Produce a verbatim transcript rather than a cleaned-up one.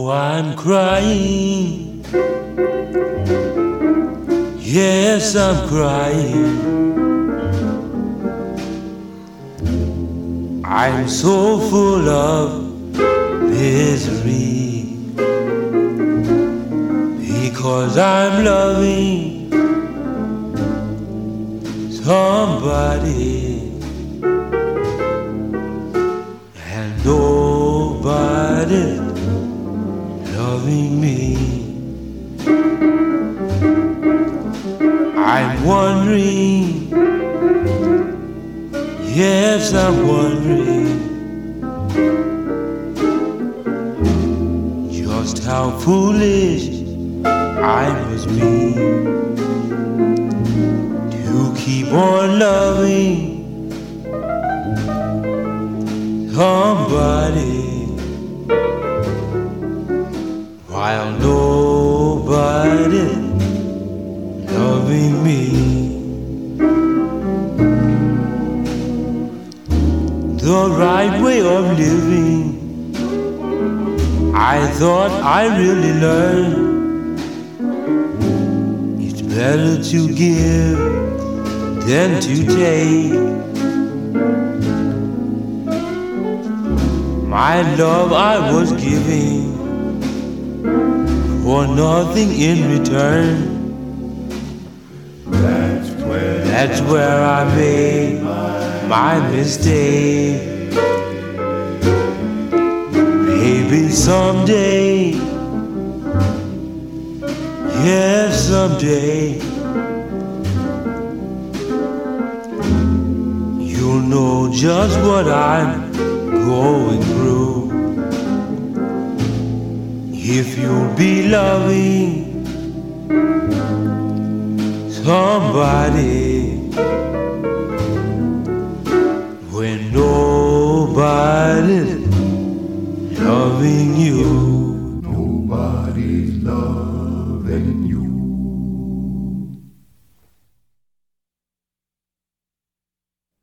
I'm crying. Yes, I'm crying. I'm so full of misery because I'm loving somebody and nobody loving me. I'm wondering, yes, I'm wondering just how foolish I must be to keep on loving somebody while nobody loving me. The right way of living, I thought I really learned. It's better to give than to take. My love I was giving for nothing in return. That's where, That's where I made my mistake. Maybe someday, yes, someday, you'll know just what I'm going through. If you'll be loving somebody when nobody's loving you. nobody's loving you.